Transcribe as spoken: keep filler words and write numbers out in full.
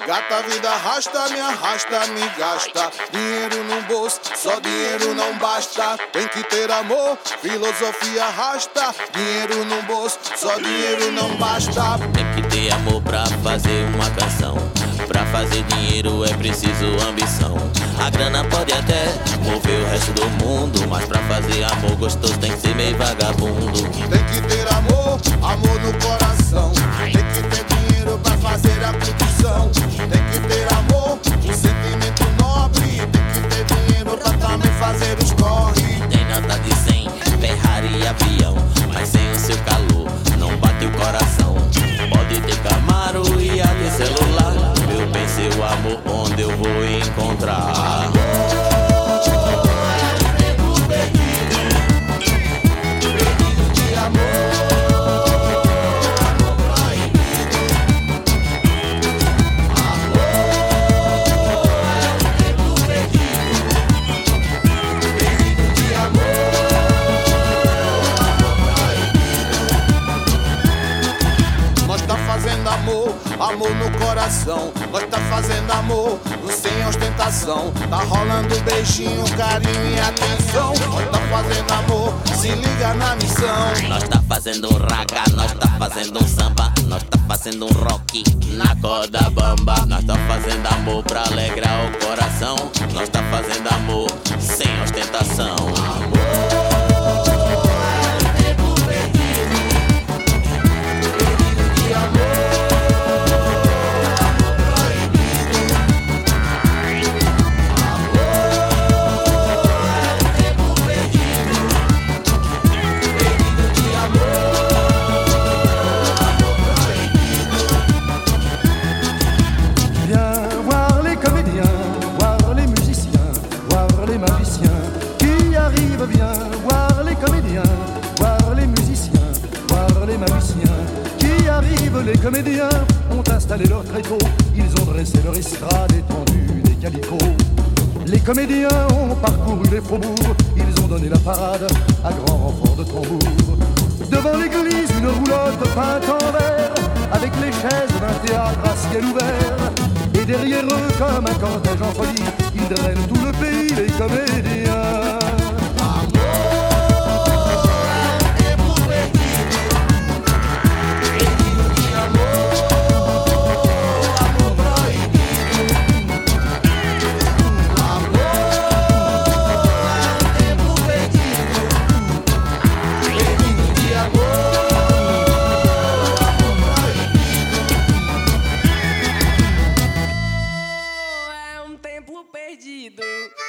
Gata, vida arrasta, me arrasta, me gasta. Dinheiro no bolso, só dinheiro não basta. Tem que ter amor, filosofia arrasta. Dinheiro no bolso, só dinheiro não basta. Tem que ter amor pra fazer uma canção. Pra fazer dinheiro é preciso ambição. A grana pode até mover o resto do mundo, mas pra fazer amor gostoso tem que ser meio vagabundo. Tem que ter amor, amor no coração. Tem que ter dinheiro pra fazer a produção. Tem que ter amor, um sentimento nobre. Tem que ter dinheiro pra também fazer os corre. Tem nota de cem, Ferrari e avião, mas sem o seu calor não bate o coração. Pode ter Camaro e até celular. Meu bem, seu amor, onde eu vou encontrar? Amor, amor no coração. Nós tá fazendo amor sem ostentação. Tá rolando beijinho, carinho e atenção. Nós tá fazendo amor, se liga na missão. Nós tá fazendo um raga, nós tá fazendo um samba. Nós tá fazendo um rock na corda bamba. Nós tá fazendo amor pra alegrar o coração. Nós tá fazendo amor sem ostentação. Viens voir les comédiens, voir les musiciens, voir les magiciens qui arrivent. Les comédiens ont installé leur tréteau, ils ont dressé leur estrade étendue des calicots. Les comédiens ont parcouru les faubourgs, ils ont donné la parade à grand renfort de tambour. Devant l'église, une roulotte peinte en vert, avec les chaises d'un théâtre à ciel ouvert. Et derrière eux, comme un cortège en folie, ils drainent tout le pays, les comédiens. Perdido.